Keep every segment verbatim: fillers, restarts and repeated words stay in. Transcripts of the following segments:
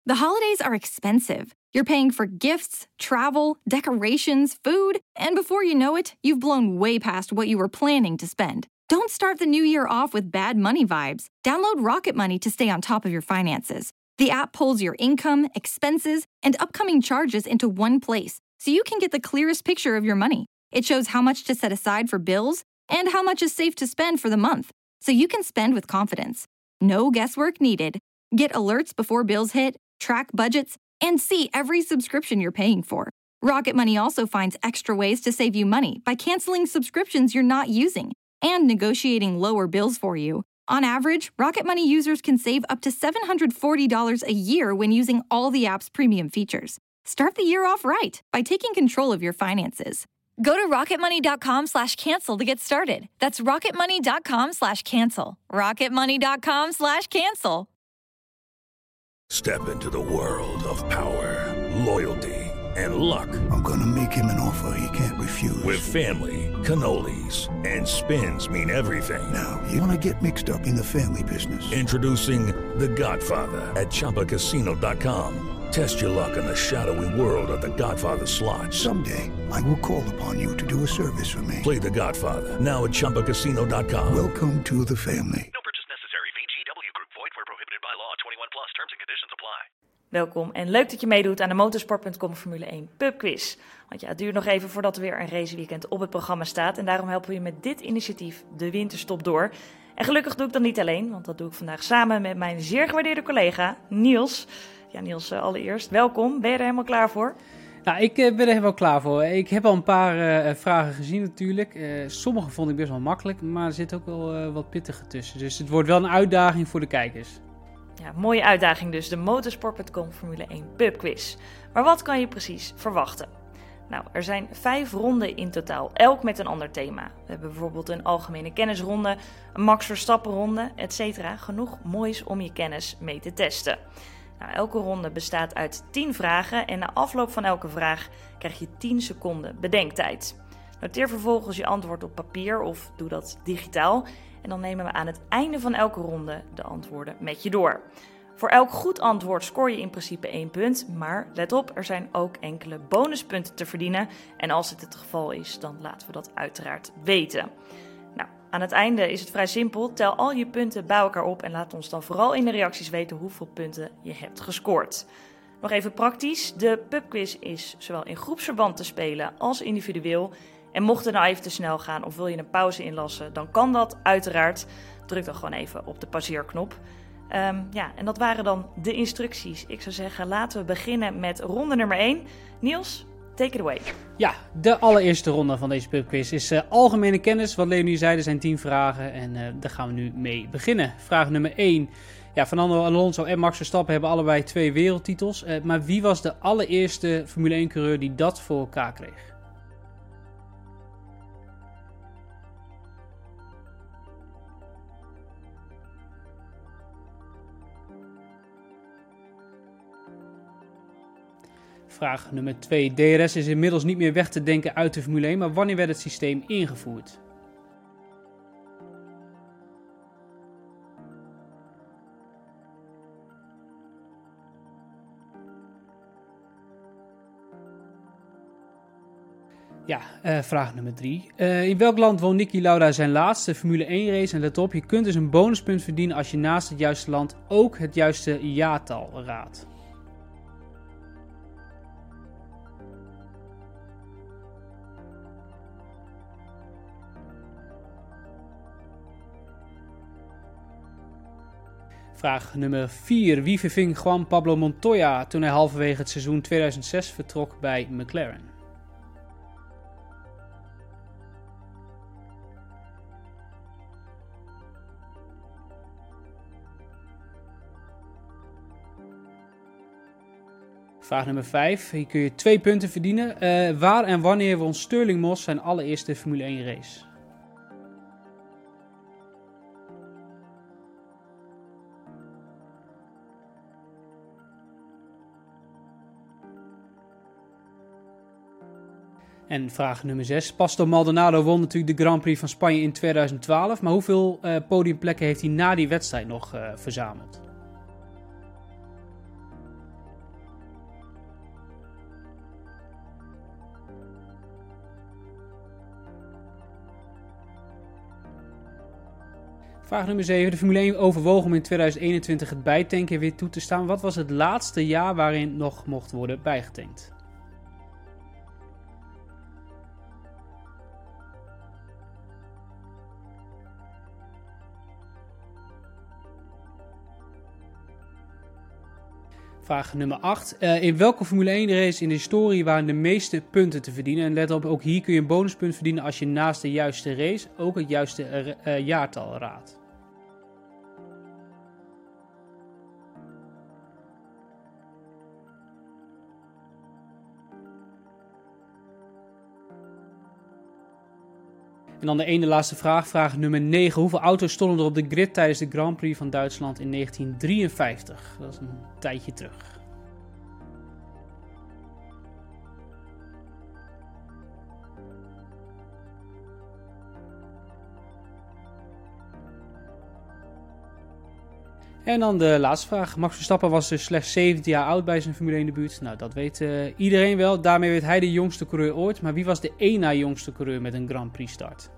The holidays are expensive. You're paying for gifts, travel, decorations, food, and before you know it, you've blown way past what you were planning to spend. Don't start the new year off with bad money vibes. Download Rocket Money to stay on top of your finances. The app pulls your income, expenses, and upcoming charges into one place, so you can get the clearest picture of your money. It shows how much to set aside for bills and how much is safe to spend for the month, so you can spend with confidence. No guesswork needed. Get alerts before bills hit, track budgets, and see every subscription you're paying for. Rocket Money also finds extra ways to save you money by canceling subscriptions you're not using and negotiating lower bills for you. On average, Rocket Money users can save up to seven hundred forty dollars a year when using all the app's premium features. Start the year off right by taking control of your finances. Go to rocketmoney.com slash cancel to get started. That's rocketmoney.com slash cancel. rocketmoney.com slash cancel. Step into the world of power, loyalty, and luck. I'm gonna make him an offer he can't refuse. With family, cannolis, and spins mean everything. Now, you wanna get mixed up in the family business. Introducing The Godfather at Chumba Casino dot com. Test your luck in the shadowy world of The Godfather slot. Someday, I will call upon you to do a service for me. Play The Godfather, now at Chumba Casino dot com. Welcome to the family. No purchase necessary. V G W Group. Void where prohibited by law. twenty-one plus. Terms and conditions apply. Welkom en leuk dat je meedoet aan de motorsport punt com Formule één pubquiz. Want ja, het duurt nog even voordat er weer een raceweekend op het programma staat. En daarom helpen we je met dit initiatief de winterstop door. En gelukkig doe ik dat niet alleen, want dat doe ik vandaag samen met mijn zeer gewaardeerde collega Niels. Ja, Niels, uh, allereerst welkom. Ben je er helemaal klaar voor? Nou, ik uh, ben er helemaal klaar voor. Ik heb al een paar uh, vragen gezien natuurlijk. Uh, sommige vond ik best wel makkelijk, maar er zit ook wel uh, wat pittige tussen. Dus het wordt wel een uitdaging voor de kijkers. Ja, mooie uitdaging dus, de motorsport punt com Formule één pubquiz. Maar wat kan je precies verwachten? Nou, er zijn vijf ronden in totaal, elk met een ander thema. We hebben bijvoorbeeld een algemene kennisronde, een Max Verstappen ronde, et cetera. Genoeg moois om je kennis mee te testen. Nou, elke ronde bestaat uit tien vragen en na afloop van elke vraag krijg je tien seconden bedenktijd. Noteer vervolgens je antwoord op papier of doe dat digitaal. En dan nemen we aan het einde van elke ronde de antwoorden met je door. Voor elk goed antwoord scoor je in principe één punt, maar let op, er zijn ook enkele bonuspunten te verdienen. En als dit het geval is, dan laten we dat uiteraard weten. Nou, aan het einde is het vrij simpel. Tel al je punten bij elkaar op en laat ons dan vooral in de reacties weten hoeveel punten je hebt gescoord. Nog even praktisch, de pubquiz is zowel in groepsverband te spelen als individueel. En mocht het nou even te snel gaan of wil je een pauze inlassen, dan kan dat uiteraard. Druk dan gewoon even op de pauzeerknop. Um, ja, en dat waren dan de instructies. Ik zou zeggen, laten we beginnen met ronde nummer één. Niels, take it away. Ja, de allereerste ronde van deze pubquiz is uh, algemene kennis. Wat Leonie zei, er zijn tien vragen en uh, daar gaan we nu mee beginnen. Vraag nummer één. Ja, Fernando Alonso en Max Verstappen hebben allebei twee wereldtitels. Uh, maar wie was de allereerste Formule één-coureur die dat voor elkaar kreeg? Vraag nummer twee. D R S is inmiddels niet meer weg te denken uit de Formule één, maar wanneer werd het systeem ingevoerd? Ja, uh, vraag nummer drie. Uh, in welk land won Niki Lauda zijn laatste Formule één race? En let op, je kunt dus een bonuspunt verdienen als je naast het juiste land ook het juiste jaartal raadt. Vraag nummer vier. Wie verving Juan Pablo Montoya toen hij halverwege het seizoen tweeduizend zes vertrok bij McLaren? Vraag nummer vijf. Hier kun je twee punten verdienen. Uh, waar en wanneer won Stirling Moss zijn allereerste Formule één race? En vraag nummer zes. Pastor Maldonado won natuurlijk de Grand Prix van Spanje in tweeduizend twaalf. Maar hoeveel uh, podiumplekken heeft hij na die wedstrijd nog uh, verzameld? Vraag nummer zeven. De Formule één overwoog om in tweeduizend eenentwintig het bijtanken weer toe te staan. Wat was het laatste jaar waarin nog mocht worden bijgetankt? Vraag nummer acht. Uh, in welke Formule één race in de historie waren de meeste punten te verdienen? En let op, ook hier kun je een bonuspunt verdienen als je naast de juiste race ook het juiste uh, jaartal raadt. En dan de ene laatste vraag, vraag nummer negen. Hoeveel auto's stonden er op de grid tijdens de Grand Prix van Duitsland in negentien drieënvijftig? Dat is een tijdje terug. En dan de laatste vraag. Max Verstappen was dus slechts zeventien jaar oud bij zijn Formule één debuut. Nou, dat weet uh, iedereen wel. Daarmee werd hij de jongste coureur ooit. Maar wie was de één na jongste coureur met een Grand Prix start?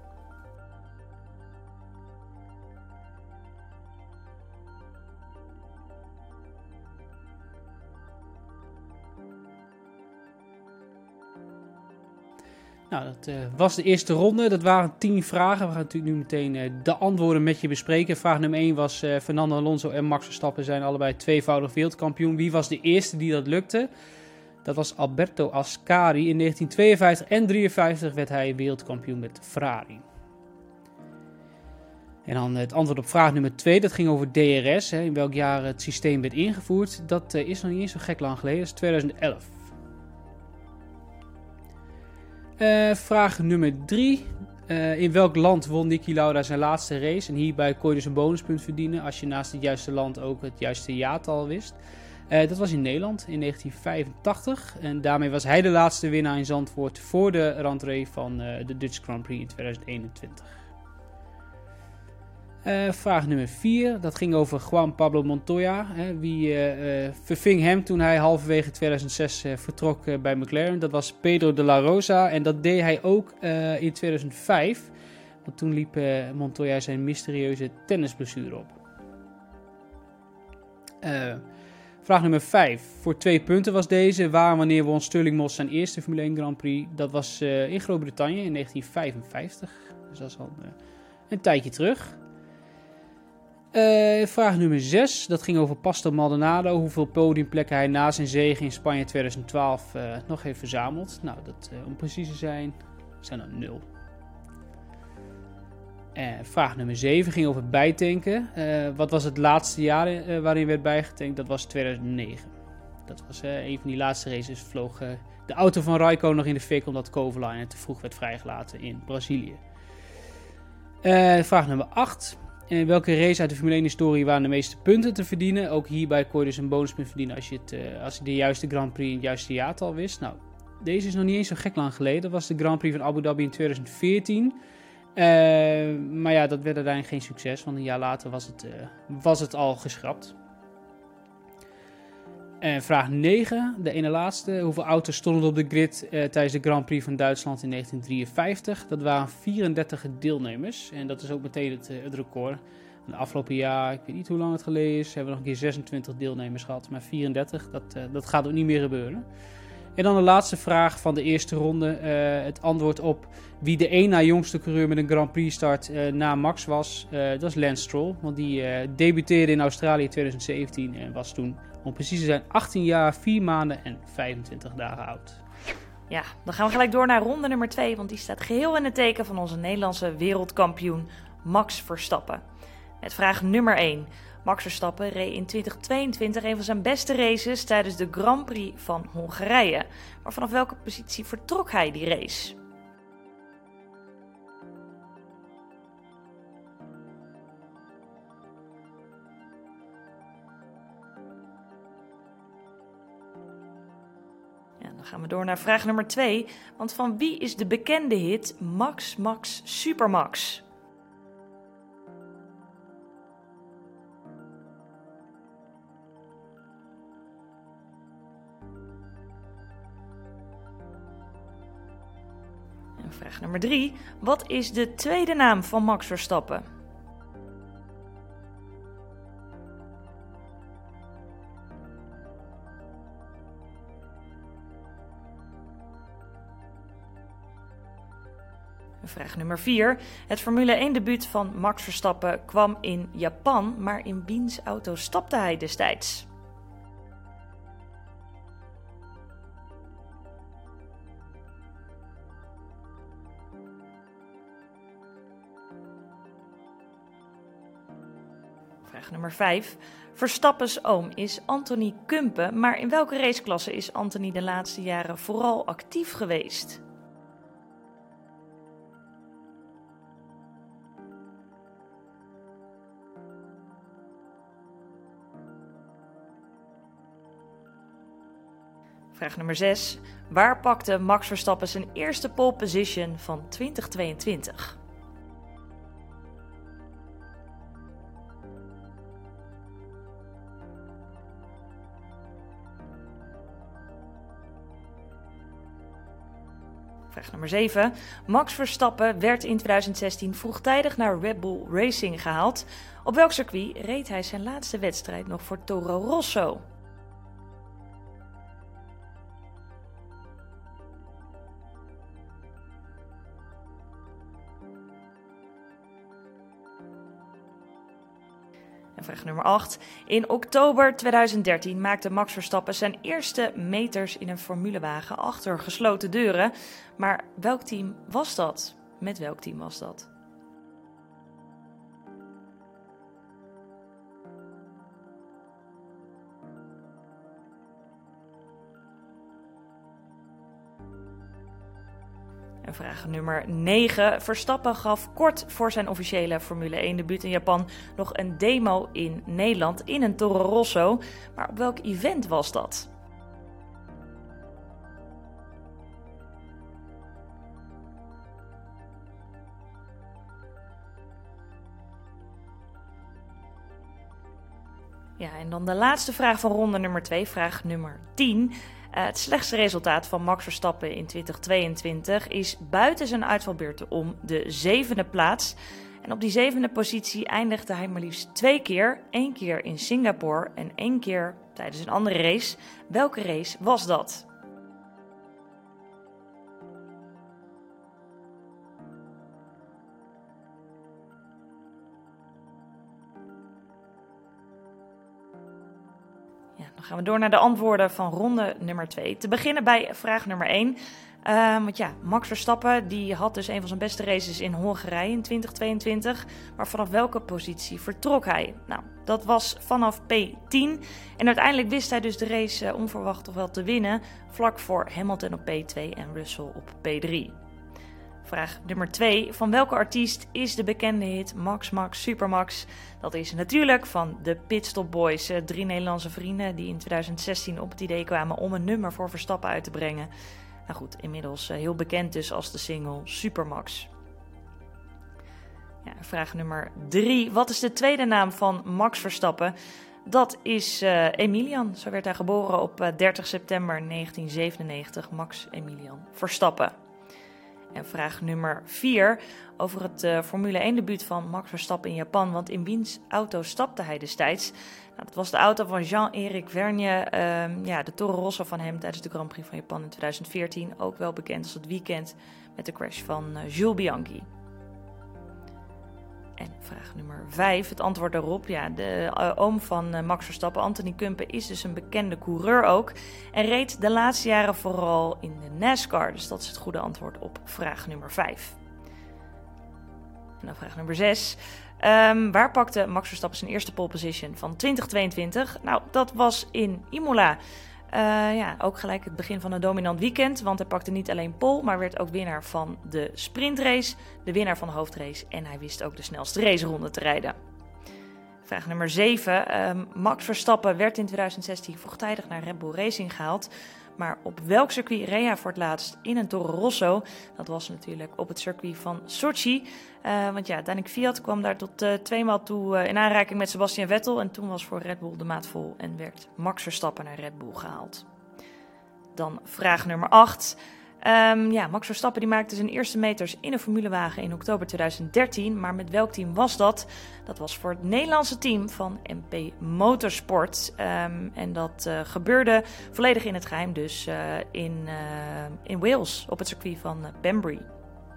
Nou, dat uh, was de eerste ronde. Dat waren tien vragen. We gaan natuurlijk nu meteen uh, de antwoorden met je bespreken. Vraag nummer één was uh, Fernando Alonso en Max Verstappen zijn allebei tweevoudig wereldkampioen. Wie was de eerste die dat lukte? Dat was Alberto Ascari. In negentien tweeënvijftig en drieënvijftig werd hij wereldkampioen met Ferrari. En dan het antwoord op vraag nummer twee. Dat ging over D R S. Hè, in welk jaar het systeem werd ingevoerd. Dat uh, is nog niet eens zo gek lang geleden. Dat is tweeduizend elf. Uh, vraag nummer drie. Uh, in welk land won Niki Lauda zijn laatste race? En hierbij kon je dus een bonuspunt verdienen als je naast het juiste land ook het juiste jaartal wist. Uh, dat was in Nederland in negentien vijfentachtig. En daarmee was hij de laatste winnaar in Zandvoort voor de rentree van uh, de Dutch Grand Prix in tweeduizend eenentwintig. Uh, vraag nummer vier, dat ging over Juan Pablo Montoya. Hè, wie uh, uh, verving hem toen hij halverwege tweeduizend zes uh, vertrok uh, bij McLaren. Dat was Pedro de la Rosa en dat deed hij ook uh, in tweeduizend vijf. Want toen liep uh, Montoya zijn mysterieuze tennisblessure op. Uh, vraag nummer vijf, voor twee punten was deze. Waar en wanneer won Stirling Moss zijn eerste Formule één Grand Prix? Dat was uh, in Groot-Brittannië in negentien vijfenvijftig. Dus dat is al uh, een tijdje terug. Uh, vraag nummer zes, dat ging over Pastor Maldonado. Hoeveel podiumplekken hij na zijn zege in Spanje tweeduizend twaalf uh, nog heeft verzameld. Nou, dat, uh, om precies te zijn, zijn er nul. Uh, vraag nummer zeven ging over bijtanken. Uh, wat was het laatste jaar uh, waarin werd bijgetankt? Dat was tweeduizend negen. Dat was uh, een van die laatste races. Vloog uh, de auto van Raikkonen nog in de fik omdat Kovalainen te vroeg werd vrijgelaten in Brazilië. Uh, vraag nummer acht. In welke race uit de Formule één-historie waren de meeste punten te verdienen? Ook hierbij kon je dus een bonuspunt verdienen als je, het, uh, als je de juiste Grand Prix en het juiste jaartal wist. Nou, deze is nog niet eens zo gek lang geleden. Dat was de Grand Prix van Abu Dhabi in tweeduizend veertien. Uh, maar ja, dat werd uiteindelijk geen succes, want een jaar later was het, uh, was het al geschrapt. En vraag negen, de ene laatste. Hoeveel auto's stonden er op de grid uh, tijdens de Grand Prix van Duitsland in negentien drieënvijftig? Dat waren vierendertig deelnemers. En dat is ook meteen het, uh, het record. En de afgelopen jaar, ik weet niet hoe lang het geleden is, hebben we nog een keer zesentwintig deelnemers gehad. Maar vierendertig, dat, uh, dat gaat ook niet meer gebeuren. En dan de laatste vraag van de eerste ronde. Uh, het antwoord op wie de één na jongste coureur met een Grand Prix start uh, na Max was. Uh, dat is Lance Stroll. Want die uh, debuteerde in Australië in tweeduizend zeventien en was toen, om precies te zijn, achttien jaar, vier maanden en vijfentwintig dagen oud. Ja, dan gaan we gelijk door naar ronde nummer twee, want die staat geheel in het teken van onze Nederlandse wereldkampioen Max Verstappen. Met vraag nummer één. Max Verstappen reed in twintig tweeëntwintig een van zijn beste races tijdens de Grand Prix van Hongarije. Maar vanaf welke positie vertrok hij die race? Dan gaan we door naar vraag nummer twee. Want van wie is de bekende hit Max Max Supermax? En vraag nummer drie. Wat is de tweede naam van Max Verstappen? Vraag nummer vier. Het Formule één debuut van Max Verstappen kwam in Japan, maar in wiens auto stapte hij destijds? Vraag nummer vijf. Verstappens oom is Anthony Kumpe, maar in welke raceklasse is Anthony de laatste jaren vooral actief geweest? Vraag nummer zes. Waar pakte Max Verstappen zijn eerste pole position van twintig tweeëntwintig? Vraag nummer zeven. Max Verstappen werd in twintig zestien vroegtijdig naar Red Bull Racing gehaald. Op welk circuit reed hij zijn laatste wedstrijd nog voor Toro Rosso? En vraag nummer acht. In oktober twintig dertien maakte Max Verstappen zijn eerste meters in een formulewagen achter gesloten deuren. Maar welk team was dat? Met welk team was dat? En vraag nummer negen. Verstappen gaf kort voor zijn officiële Formule één debuut in Japan nog een demo in Nederland in een Toro Rosso. Maar op welk event was dat? Ja, en dan de laatste vraag van ronde nummer twee, vraag nummer tien. Uh, het slechtste resultaat van Max Verstappen in twintig tweeëntwintig is buiten zijn uitvalbeurten om de zevende plaats. En op die zevende positie eindigde hij maar liefst twee keer. Eén keer in Singapore en één keer tijdens een andere race. Welke race was dat? Dan gaan we door naar de antwoorden van ronde nummer twee. Te beginnen bij vraag nummer één. Uh, want ja, Max Verstappen die had dus een van zijn beste races in Hongarije in twintig tweeëntwintig. Maar vanaf welke positie vertrok hij? Nou, dat was vanaf P tien. En uiteindelijk wist hij dus de race uh, onverwacht toch wel te winnen. Vlak voor Hamilton op P twee en Russell op P drie. Vraag nummer twee. Van welke artiest is de bekende hit Max Max Supermax? Dat is natuurlijk van de Pitstop Boys. Drie Nederlandse vrienden die in twintig zestien op het idee kwamen om een nummer voor Verstappen uit te brengen. Nou goed, inmiddels heel bekend dus als de single Supermax. Ja, vraag nummer drie. Wat is de tweede naam van Max Verstappen? Dat is uh, Emilian. Zo werd hij geboren op uh, dertig september negentien zevenennegentig. Max Emilian Verstappen. En vraag nummer vier over het uh, Formule één debuut van Max Verstappen in Japan. Want in wiens auto stapte hij destijds? Nou, dat was de auto van Jean-Éric Vergne, uh, ja, de Toro Rosso van hem tijdens de Grand Prix van Japan in twintig veertien. Ook wel bekend als het weekend met de crash van uh, Jules Bianchi. En vraag nummer vijf, het antwoord daarop. Ja, de uh, oom van uh, Max Verstappen, Anthony Kumpe, is dus een bekende coureur ook. En reed de laatste jaren vooral in de NASCAR. Dus dat is het goede antwoord op vraag nummer vijf. En dan vraag nummer zes. Um, waar pakte Max Verstappen zijn eerste pole position van twintig tweeëntwintig? Nou, dat was in Imola. Uh, ja, ook gelijk het begin van een dominant weekend, want hij pakte niet alleen pole, maar werd ook winnaar van de sprintrace, de winnaar van de hoofdrace en hij wist ook de snelste raceronde te rijden. Vraag nummer zeven. Um, Max Verstappen werd in twintig zestien vroegtijdig naar Red Bull Racing gehaald, maar op welk circuit reed hij voor het laatst in een Toro Rosso? Dat was natuurlijk op het circuit van Sochi, uh, want ja, Daniel Kvyat kwam daar tot uh, tweemaal toe uh, in aanraking met Sebastian Vettel en toen was voor Red Bull de maat vol en werd Max Verstappen naar Red Bull gehaald. Dan vraag nummer acht. Um, ja, Max Verstappen die maakte zijn eerste meters in een formulewagen in oktober twintig dertien. Maar met welk team was dat? Dat was voor het Nederlandse team van M P Motorsport. Um, en dat uh, gebeurde volledig in het geheim dus uh, in, uh, in Wales op het circuit van uh, Banbury.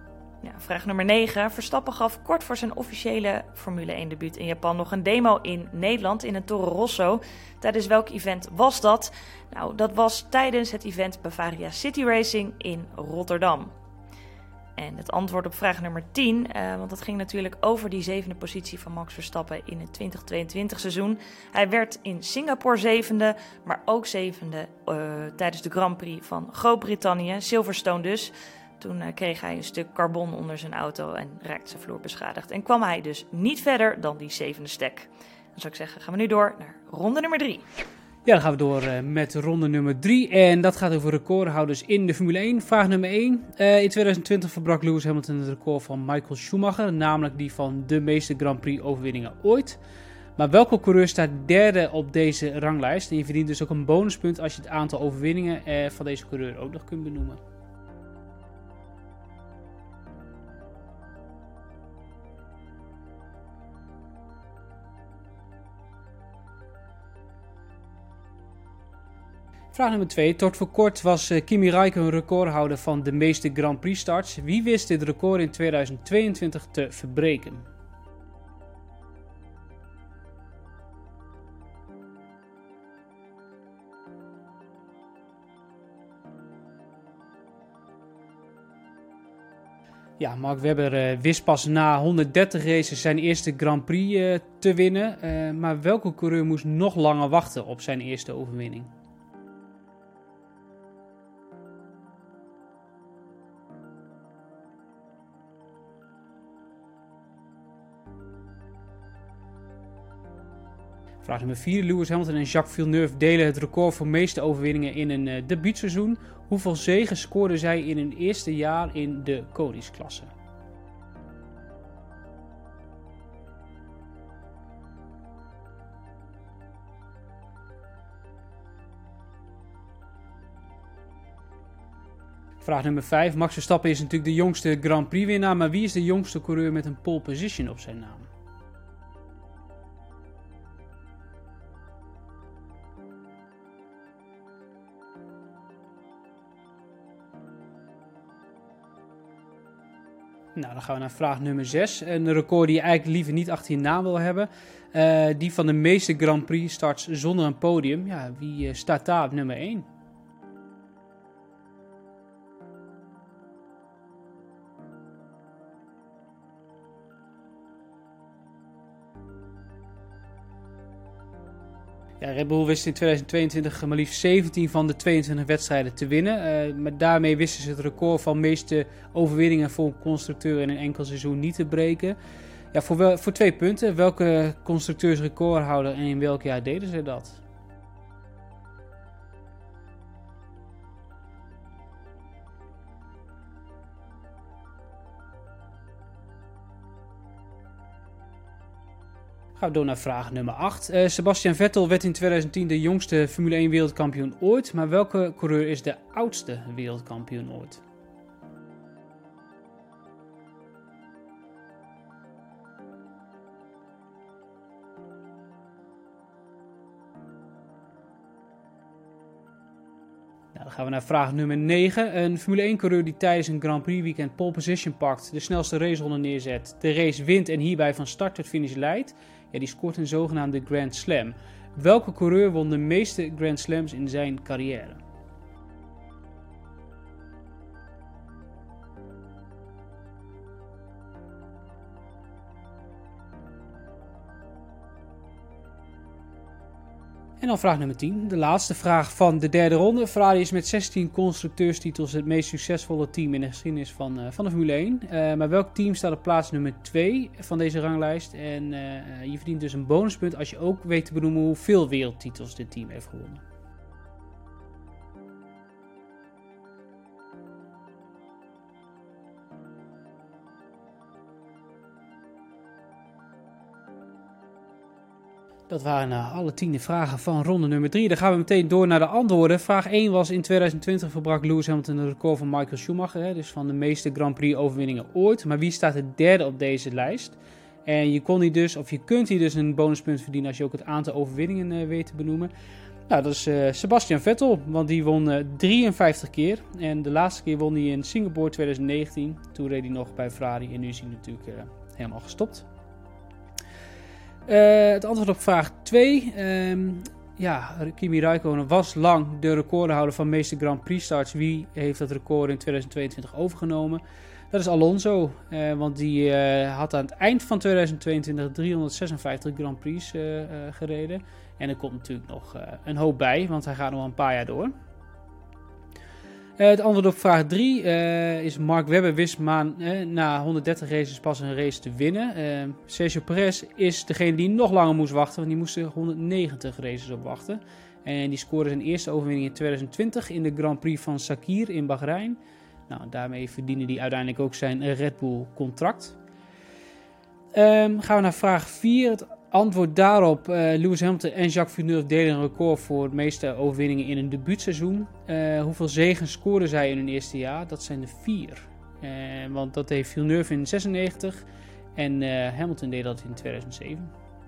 Ja, vraag nummer negen. Verstappen gaf kort voor zijn officiële Formule één debuut in Japan nog een demo in Nederland in een Toro Rosso. Tijdens welk event was dat? Nou, dat was tijdens het event Bavaria City Racing in Rotterdam. En het antwoord op vraag nummer tien, uh, want dat ging natuurlijk over die zevende positie van Max Verstappen in het twintig tweeëntwintig seizoen. Hij werd in Singapore zevende, maar ook zevende uh, tijdens de Grand Prix van Groot-Brittannië, Silverstone dus. Toen uh, kreeg hij een stuk carbon onder zijn auto en raakte zijn vloer beschadigd. En kwam hij dus niet verder dan die zevende stek. Dan zou ik zeggen, gaan we nu door naar ronde nummer drie. Ja, dan gaan we door uh, met ronde nummer drie. En dat gaat over recordhouders in de Formule één. Vraag nummer één. Uh, in twintig twintig verbrak Lewis Hamilton het record van Michael Schumacher. Namelijk die van de meeste Grand Prix overwinningen ooit. Maar welke coureur staat derde op deze ranglijst? En je verdient dus ook een bonuspunt als je het aantal overwinningen uh, van deze coureur ook nog kunt benoemen. Vraag nummer twee. Tot voor kort was uh, Kimi Räikkönen recordhouder van de meeste Grand Prix starts. Wie wist dit record in tweeduizend tweeëntwintig te verbreken? Ja, Mark Webber uh, wist pas na honderddertig races zijn eerste Grand Prix uh, te winnen. Uh, maar welke coureur moest nog langer wachten op zijn eerste overwinning? Vraag nummer vier. Lewis Hamilton en Jacques Villeneuve delen het record voor meeste overwinningen in een uh, debuutseizoen. Hoeveel zegen scoorden zij in hun eerste jaar in de koningsklasse? Vraag nummer vijf. Max Verstappen is natuurlijk de jongste Grand Prix winnaar, maar wie is de jongste coureur met een pole position op zijn naam? Nou, dan gaan we naar vraag nummer zes. Een record die je eigenlijk liever niet achter je naam wil hebben. Uh, die van de meeste Grand Prix starts zonder een podium. Ja, wie uh, staat daar op nummer één? Ja, Red Bull wist in tweeduizend tweeëntwintig maar liefst zeventien van de tweeëntwintig wedstrijden te winnen. Uh, maar daarmee wisten ze het record van meeste overwinningen voor een constructeur in een enkel seizoen niet te breken. Ja, voor, wel, voor twee punten. Welke constructeursrecordhouder en in welk jaar deden ze dat? Gaan we door naar vraag nummer acht. Uh, Sebastian Vettel werd in tweeduizend tien de jongste Formule één wereldkampioen ooit. Maar welke coureur is de oudste wereldkampioen ooit? Nou, dan gaan we naar vraag nummer negen. Een Formule één coureur die tijdens een Grand Prix weekend pole position pakt, de snelste raceronde neerzet, de race wint en hierbij van start tot finish leidt. Ja, die scoort een zogenaamde Grand Slam. Welke coureur won de meeste Grand Slams in zijn carrière? En dan vraag nummer tien, de laatste vraag van de derde ronde. Ferrari is met zestien constructeurstitels het meest succesvolle team in de geschiedenis van, uh, van de Formule één. Uh, maar welk team staat op plaats nummer twee van deze ranglijst? En uh, je verdient dus een bonuspunt als je ook weet te benoemen hoeveel wereldtitels dit team heeft gewonnen. Dat waren uh, alle tien vragen van ronde nummer drie. Dan gaan we meteen door naar de antwoorden. Vraag één was in tweeduizend twintig verbrak Lewis Hamilton het record van Michael Schumacher. Hè, dus van de meeste Grand Prix overwinningen ooit. Maar wie staat het derde op deze lijst? En je kon hier dus, of je kunt hier dus een bonuspunt verdienen als je ook het aantal overwinningen uh, weet te benoemen. Nou, dat is uh, Sebastian Vettel, want die won uh, drieënvijftig keer. En de laatste keer won hij in Singapore twintig negentien. Toen reed hij nog bij Ferrari en nu is hij natuurlijk uh, helemaal gestopt. Uh, het antwoord op vraag twee. Um, ja, Kimi Räikkönen was lang de recordhouder van meeste Grand Prix starts. Wie heeft dat record in twintig tweeëntwintig overgenomen? Dat is Alonso, uh, want die uh, had aan het eind van twintig tweeëntwintig driehonderdzesenvijftig Grand Prix uh, uh, gereden. En er komt natuurlijk nog uh, een hoop bij, want hij gaat nog een paar jaar door. Uh, het antwoord op vraag drie uh, is Mark Webber wist maar uh, na honderddertig races pas een race te winnen. Uh, Sergio Perez is degene die nog langer moest wachten, want die moest er honderdnegentig races op wachten. En die scoorde zijn eerste overwinning in twintig twintig in de Grand Prix van Sakir in Bahrein. Nou, daarmee verdiende hij uiteindelijk ook zijn Red Bull contract. Um, gaan we naar vraag vier. Het antwoord daarop, uh, Lewis Hamilton en Jacques Villeneuve delen een record voor de meeste overwinningen in een debuutseizoen. Uh, hoeveel zegens scoorden zij in hun eerste jaar? Dat zijn er vier. Uh, want dat heeft Villeneuve in zesennegentig en uh, Hamilton deed dat in tweeduizend zeven.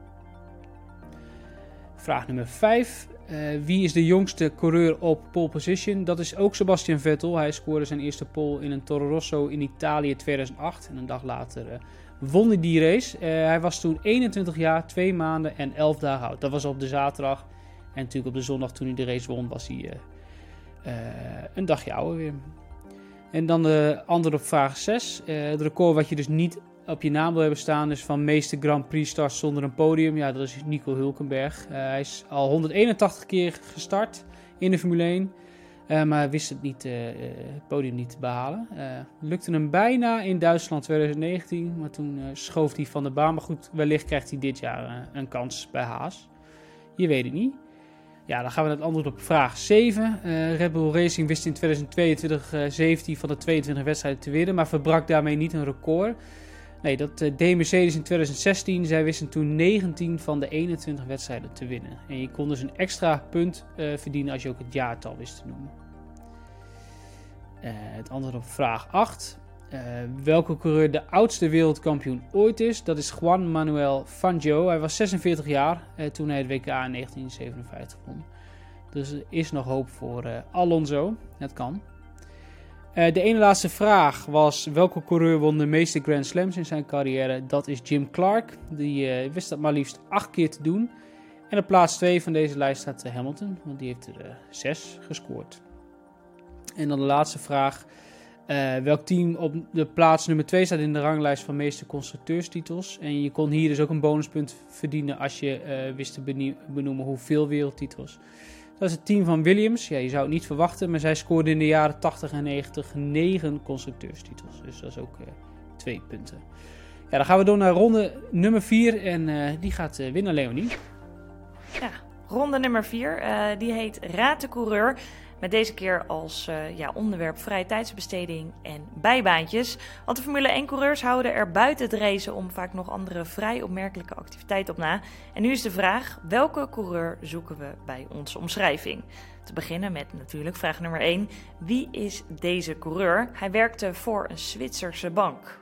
Vraag nummer vijf. Uh, wie is de jongste coureur op pole position? Dat is ook Sebastian Vettel. Hij scoorde zijn eerste pole in een Toro Rosso in Italië tweeduizend acht. En een dag later uh, won hij die race. Uh, hij was toen eenentwintig jaar, twee maanden en elf dagen oud. Dat was op de zaterdag. En natuurlijk op de zondag toen hij de race won was hij uh, uh, een dagje ouder weer. En dan de antwoord op vraag zes. Uh, het record wat je dus niet op je naam wil hebben staan is van meeste Grand Prix starts zonder een podium. Ja, dat is Nico Hülkenberg. Uh, hij is al honderdeenentachtig keer gestart in de Formule één. Uh, maar hij wist het, niet, uh, het podium niet te behalen. Uh, lukte hem bijna in Duitsland twintig negentien. Maar toen uh, schoof hij van de baan. Maar goed, wellicht krijgt hij dit jaar uh, een kans bij Haas. Je weet het niet. Ja, dan gaan we naar het antwoord op vraag zeven. Uh, Red Bull Racing wist in twintig tweeëntwintig uh, zeventien van de tweeëntwintig wedstrijden te winnen. Maar verbrak daarmee niet een record. Nee, dat uh, deed Mercedes in twintig zestien. Zij wisten toen negentien van de eenentwintig wedstrijden te winnen. En je kon dus een extra punt uh, verdienen als je ook het jaartal wist te noemen. Uh, het antwoord op vraag acht. Uh, welke coureur de oudste wereldkampioen ooit is? Dat is Juan Manuel Fangio. Hij was zesenveertig jaar uh, toen hij het W K in negentien zevenenvijftig won. Dus er is nog hoop voor uh, Alonso. Het kan. Uh, de ene laatste vraag was welke coureur won de meeste Grand Slams in zijn carrière? Dat is Jim Clark. Die uh, wist dat maar liefst acht keer te doen. En op plaats twee van deze lijst staat uh, Hamilton, want die heeft er uh, zes gescoord. En dan de laatste vraag. Uh, welk team op de plaats nummer twee staat in de ranglijst van meeste constructeurstitels? En je kon hier dus ook een bonuspunt verdienen als je uh, wist te benie- benoemen hoeveel wereldtitels. Dat is het team van Williams. Ja, je zou het niet verwachten, maar zij scoorden in de jaren tachtig en negentig negen constructeurstitels. Dus dat is ook uh, twee punten. Ja, dan gaan we door naar ronde nummer vier en uh, die gaat uh, winnen, Leonie. Ja, ronde nummer vier, uh, die heet Raad de Coureur. Met deze keer als uh, ja, onderwerp vrije tijdsbesteding en bijbaantjes. Want de Formule één-coureurs houden er buiten het racen om vaak nog andere vrij opmerkelijke activiteiten op na. En nu is de vraag, welke coureur zoeken we bij onze omschrijving? Te beginnen met natuurlijk vraag nummer één. Wie is deze coureur? Hij werkte voor een Zwitserse bank.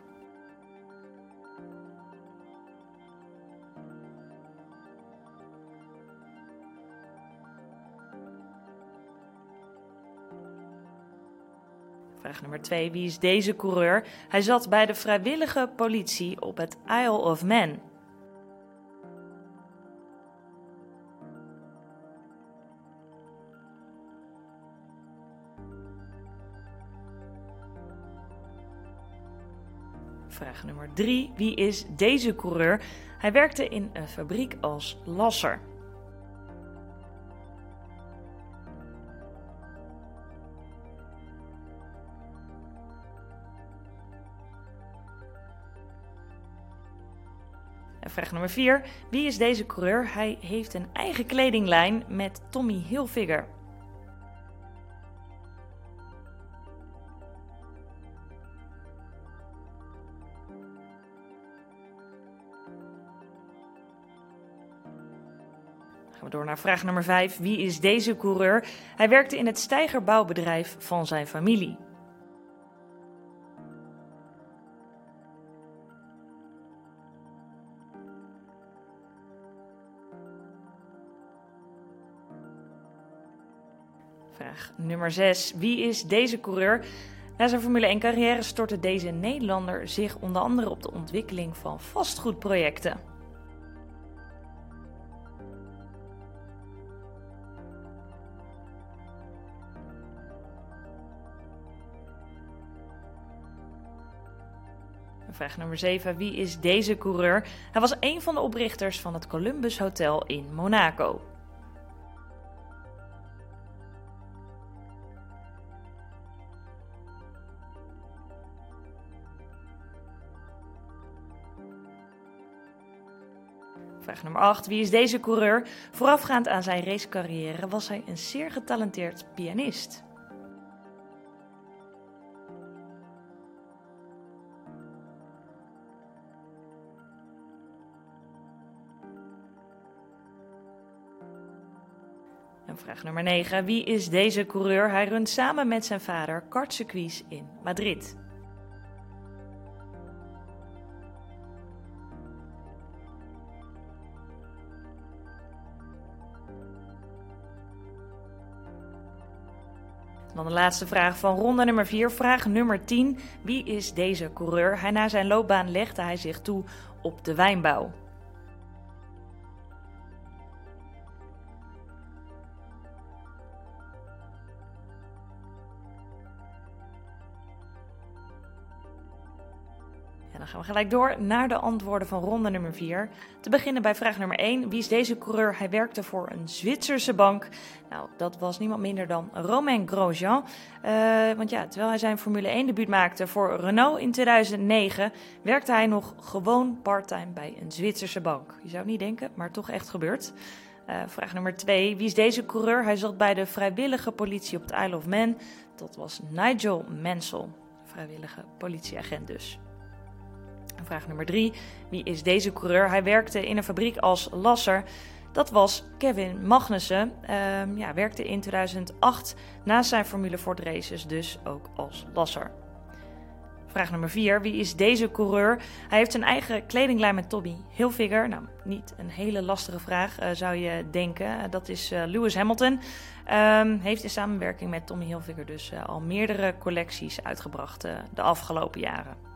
Vraag nummer twee. Wie is deze coureur? Hij zat bij de vrijwillige politie op het Isle of Man. Vraag nummer drie. Wie is deze coureur? Hij werkte in een fabriek als lasser. En vraag nummer vier. Wie is deze coureur? Hij heeft een eigen kledinglijn met Tommy Hilfiger. Gaan we door naar vraag nummer vijf. Wie is deze coureur? Hij werkte in het steigerbouwbedrijf van zijn familie. Vraag nummer zes. Wie is deze coureur? Na zijn Formule één carrière stortte deze Nederlander zich onder andere op de ontwikkeling van vastgoedprojecten. Vraag nummer zeven. Wie is deze coureur? Hij was een van de oprichters van het Columbus Hotel in Monaco. Vraag nummer acht. Wie is deze coureur? Voorafgaand aan zijn racecarrière was hij een zeer getalenteerd pianist. En vraag nummer negen. Wie is deze coureur? Hij runt samen met zijn vader kartcircuits in Madrid. Dan de laatste vraag van ronde nummer vier. Vraag nummer tien. Wie is deze coureur? Hij na zijn loopbaan legde hij zich toe op de wijnbouw. En dan gaan we gelijk door naar de antwoorden van ronde nummer vier. Te beginnen bij vraag nummer één. Wie is deze coureur? Hij werkte voor een Zwitserse bank. Nou, dat was niemand minder dan Romain Grosjean. Uh, want ja, terwijl hij zijn Formule één debuut maakte voor Renault in tweeduizend negen... werkte hij nog gewoon parttime bij een Zwitserse bank. Je zou het niet denken, maar toch echt gebeurd. Uh, vraag nummer twee. Wie is deze coureur? Hij zat bij de vrijwillige politie op het Isle of Man. Dat was Nigel Mansell. Vrijwillige politieagent dus. Vraag nummer drie. Wie is deze coureur? Hij werkte in een fabriek als lasser. Dat was Kevin Magnussen. Uh, ja, werkte in tweeduizend acht naast zijn Formule Ford races dus ook als lasser. Vraag nummer vier. Wie is deze coureur? Hij heeft een eigen kledinglijn met Tommy Hilfiger. Nou, niet een hele lastige vraag, uh, zou je denken. Dat is uh, Lewis Hamilton. Um, heeft in samenwerking met Tommy Hilfiger dus uh, al meerdere collecties uitgebracht uh, de afgelopen jaren.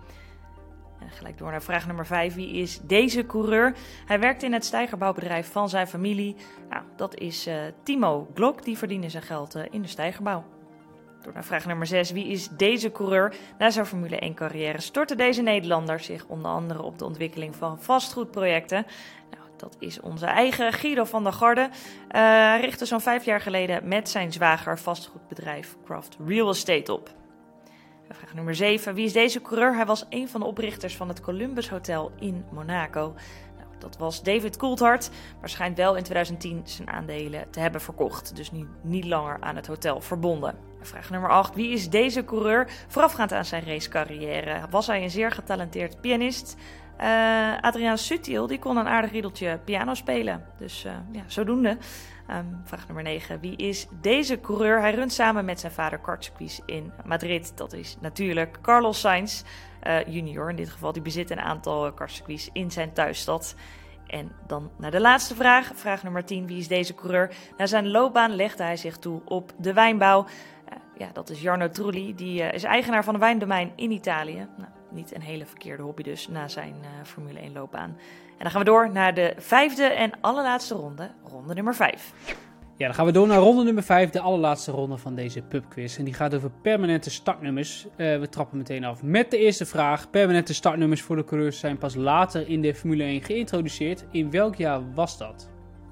En gelijk door naar vraag nummer vijf. Wie is deze coureur? Hij werkte in het steigerbouwbedrijf van zijn familie. Nou, dat is uh, Timo Glock. Die verdiende zijn geld uh, in de steigerbouw. Door naar vraag nummer zes. Wie is deze coureur? Na zijn Formule één carrière stortte deze Nederlander zich onder andere op de ontwikkeling van vastgoedprojecten. Nou, dat is onze eigen Guido van der Garde. Uh, hij richtte zo'n vijf jaar geleden met zijn zwager vastgoedbedrijf Craft Real Estate op. Vraag nummer zeven. Wie is deze coureur? Hij was een van de oprichters van het Columbus Hotel in Monaco. Nou, dat was David Coulthard. Maar schijnt wel in tweeduizend tien zijn aandelen te hebben verkocht. Dus nu niet langer aan het hotel verbonden. Vraag nummer acht. Wie is deze coureur? Voorafgaand aan zijn racecarrière was hij een zeer getalenteerd pianist. Uh, Adriaan Sutil die kon een aardig riedeltje piano spelen. Dus uh, ja, zodoende. Um, vraag nummer negen. Wie is deze coureur? Hij runt samen met zijn vader kartcircuits in Madrid. Dat is natuurlijk Carlos Sainz uh, junior. In dit geval, die bezit een aantal kartcircuits in zijn thuisstad. En dan naar de laatste vraag. Vraag nummer tien. Wie is deze coureur? Na zijn loopbaan legde hij zich toe op de wijnbouw. Uh, ja, dat is Jarno Trulli. Die uh, is eigenaar van een wijndomein in Italië. Nou, niet een hele verkeerde hobby dus na zijn uh, Formule één loopbaan. En dan gaan we door naar de vijfde en allerlaatste ronde, ronde nummer vijf. Ja, dan gaan we door naar ronde nummer vijf, de allerlaatste ronde van deze pubquiz. En die gaat over permanente startnummers. Uh, we trappen meteen af met de eerste vraag. Permanente startnummers voor de coureurs zijn pas later in de Formule één geïntroduceerd. In welk jaar was dat?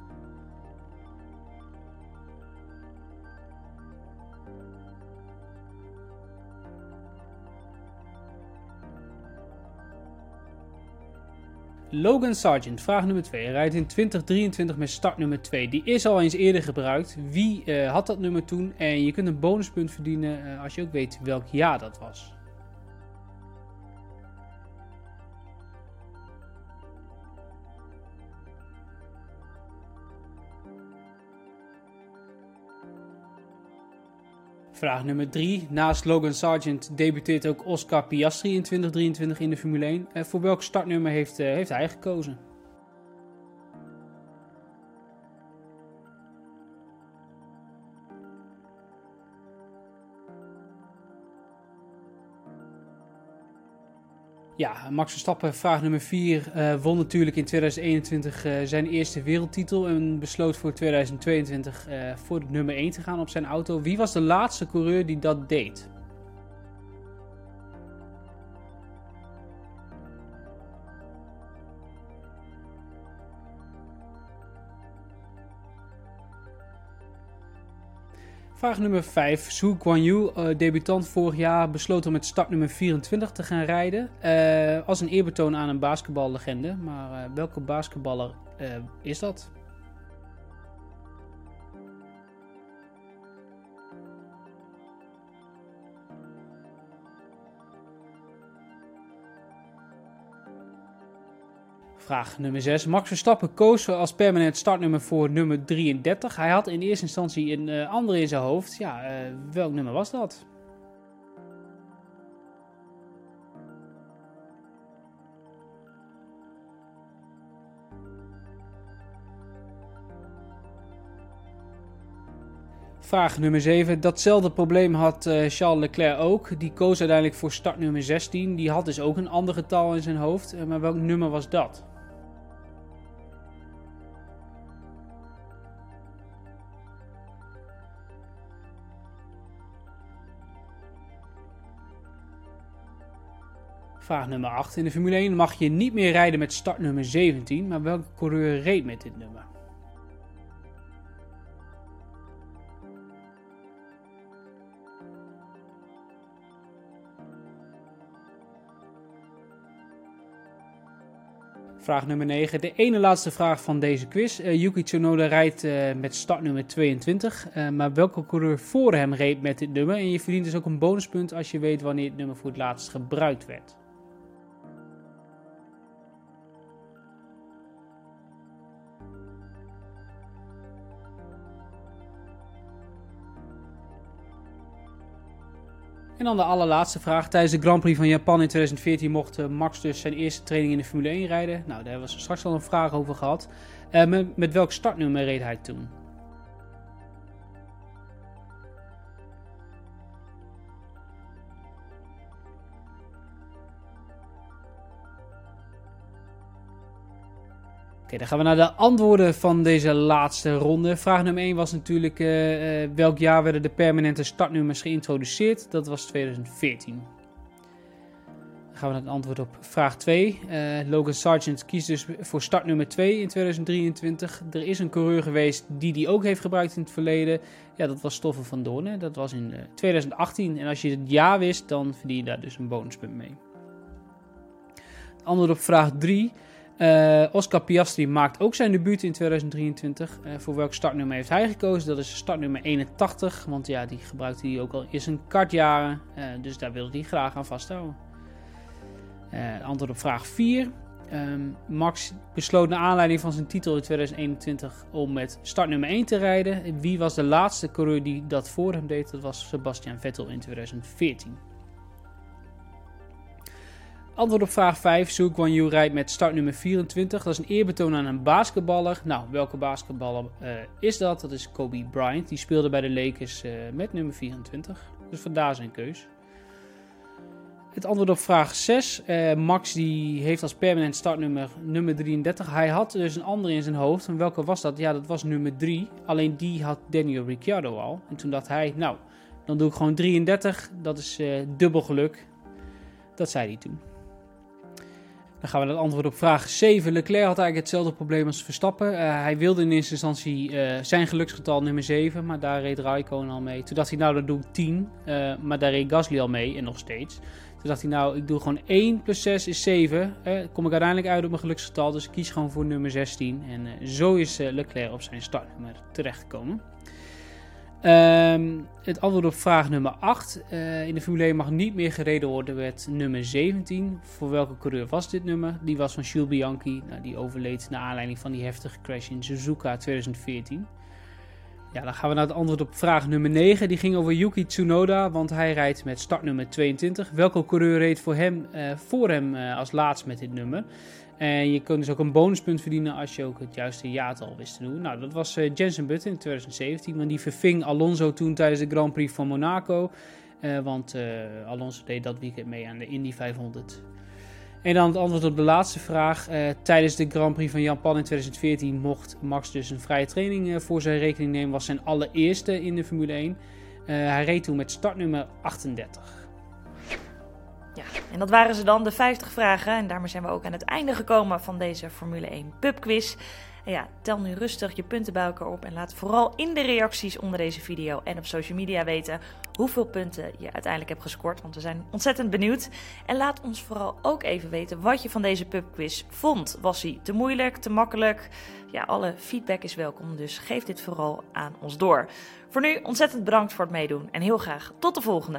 Logan Sargent, vraag nummer twee. Hij rijdt in twintig drieëntwintig met startnummer twee. Die is al eens eerder gebruikt. Wie uh, had dat nummer toen? En je kunt een bonuspunt verdienen uh, als je ook weet welk jaar dat was. Vraag nummer drie. Naast Logan Sargent debuteert ook Oscar Piastri in twintig drieëntwintig in de Formule één. Uh, voor welk startnummer heeft, uh, heeft hij gekozen? Ja, Max Verstappen, vraag nummer vier, uh, won natuurlijk in tweeduizend eenentwintig uh, zijn eerste wereldtitel en besloot voor tweeduizend tweeëntwintig uh, voor de nummer één te gaan op zijn auto. Wie was de laatste coureur die dat deed? Vraag nummer vijf. Zhou Guanyu, uh, debutant vorig jaar, besloot om met startnummer vierentwintig te gaan rijden. Uh, als een eerbetoon aan een basketballegende. Maar uh, welke basketballer uh, is dat? Vraag nummer zes. Max Verstappen koos als permanent startnummer voor nummer drieëndertig. Hij had in eerste instantie een uh, andere in zijn hoofd. Ja, uh, welk nummer was dat? Vraag nummer zeven. Datzelfde probleem had uh, Charles Leclerc ook. Die koos uiteindelijk voor startnummer zestien. Die had dus ook een ander getal in zijn hoofd. Uh, maar welk nummer was dat? Vraag nummer acht. In de Formule één mag je niet meer rijden met startnummer zeventien. Maar welke coureur reed met dit nummer? Vraag nummer negen. De ene laatste vraag van deze quiz. Uh, Yuki Tsunoda rijdt uh, met startnummer tweeëntwintig. Uh, maar welke coureur voor hem reed met dit nummer? En je verdient dus ook een bonuspunt als je weet wanneer het nummer voor het laatst gebruikt werd. En dan de allerlaatste vraag. Tijdens de Grand Prix van Japan in tweeduizend veertien mocht Max dus zijn eerste training in de Formule één rijden. Nou, daar hebben we straks al een vraag over gehad. Uh, met, met welk startnummer reed hij toen? Oké, okay, dan gaan we naar de antwoorden van deze laatste ronde. Vraag nummer één was natuurlijk uh, uh, welk jaar werden de permanente startnummers geïntroduceerd? Dat was tweeduizend veertien. Dan gaan we naar het antwoord op vraag twee. Uh, Logan Sargent kiest dus voor startnummer twee in tweeduizend drieëntwintig. Er is een coureur geweest die die ook heeft gebruikt in het verleden. Ja, dat was Stoffel van Doorn. Dat was in uh, tweeduizend achttien. En als je het jaar wist, dan verdien je daar dus een bonuspunt mee. Het antwoord op vraag drie. Uh, Oscar Piastri maakt ook zijn debuut in tweeduizend drieëntwintig. Uh, voor welk startnummer heeft hij gekozen? Dat is startnummer eenentachtig. Want ja, die gebruikte hij ook al in zijn kartjaren. Uh, dus daar wilde hij graag aan vasthouden. Uh, antwoord op vraag vier. Um, Max besloot naar aanleiding van zijn titel in tweeduizend eenentwintig om met startnummer één te rijden. Wie was de laatste coureur die dat voor hem deed? Dat was Sebastian Vettel in tweeduizend veertien. Antwoord op vraag vijf. Zhou Guanyu rijdt met startnummer vierentwintig. Dat is een eerbetoon aan een basketballer. Nou, welke basketballer uh, is dat? Dat is Kobe Bryant. Die speelde bij de Lakers uh, met nummer vierentwintig. Dus vandaar zijn keus. Het antwoord op vraag zes. Uh, Max die heeft als permanent startnummer nummer drieëndertig. Hij had dus een andere in zijn hoofd. En welke was dat? Ja, dat was nummer drie. Alleen die had Daniel Ricciardo al. En toen dacht hij, nou, dan doe ik gewoon drieëndertig. Dat is uh, dubbel geluk. Dat zei hij toen. Dan gaan we naar het antwoord op vraag zeven. Leclerc had eigenlijk hetzelfde probleem als Verstappen. Uh, hij wilde in eerste instantie uh, zijn geluksgetal nummer zeven, maar daar reed Raikkonen al mee. Toen dacht hij, nou, dat doe ik tien, uh, maar daar reed Gasly al mee en nog steeds. Toen dacht hij, nou, ik doe gewoon één plus zes is zeven. Uh, kom ik uiteindelijk uit op mijn geluksgetal, dus ik kies gewoon voor nummer zestien. En uh, zo is uh, Leclerc op zijn startnummer terechtgekomen. Um, het antwoord op vraag nummer acht. Uh, in de Formule één mag niet meer gereden worden met nummer zeventien. Voor welke coureur was dit nummer? Die was van Jules Bianchi. Nou, die overleed naar aanleiding van die heftige crash in Suzuka tweeduizend veertien. Ja, dan gaan we naar het antwoord op vraag nummer negen. Die ging over Yuki Tsunoda, want hij rijdt met startnummer tweeëntwintig. Welke coureur reed voor hem, uh, voor hem uh, als laatst met dit nummer? En je kunt dus ook een bonuspunt verdienen als je ook het juiste jaartal wist te doen. Nou, dat was uh, Jenson Button in tweeduizend zeventien, want die verving Alonso toen tijdens de Grand Prix van Monaco. Uh, want uh, Alonso deed dat weekend mee aan de Indy vijfhonderd. En dan het antwoord op de laatste vraag. Uh, tijdens de Grand Prix van Japan in twintig veertien mocht Max dus een vrije training uh, voor zijn rekening nemen. Was zijn allereerste in de Formule één. Uh, hij reed toen met startnummer achtendertig. Ja, en dat waren ze dan, de vijftig vragen. En daarmee zijn we ook aan het einde gekomen van deze Formule één pubquiz. En ja, tel nu rustig je punten bij elkaar op en laat vooral in de reacties onder deze video en op social media weten hoeveel punten je uiteindelijk hebt gescoord, want we zijn ontzettend benieuwd. En laat ons vooral ook even weten wat je van deze pubquiz vond. Was hij te moeilijk, te makkelijk? Ja, alle feedback is welkom, dus geef dit vooral aan ons door. Voor nu ontzettend bedankt voor het meedoen en heel graag tot de volgende.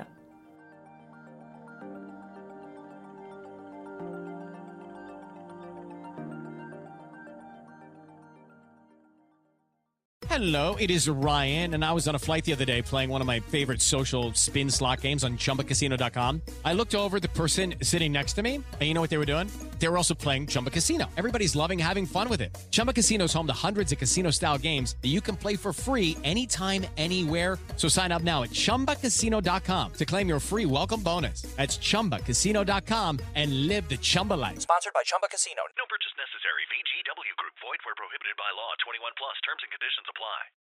Hello, it is Ryan, and I was on a flight the other day playing one of my favorite social spin slot games on Chumba Casino dot com. I looked over at the person sitting next to me, and you know what they were doing? They were also playing Chumba Casino. Everybody's loving having fun with it. Chumba Casino is home to hundreds of casino-style games that you can play for free anytime, anywhere. So sign up now at Chumba Casino dot com to claim your free welcome bonus. That's Chumba Casino dot com and live the Chumba life. Sponsored by Chumba Casino. No purchase necessary. V G W Group. Void where prohibited by law. twenty-one plus. Terms and conditions apply.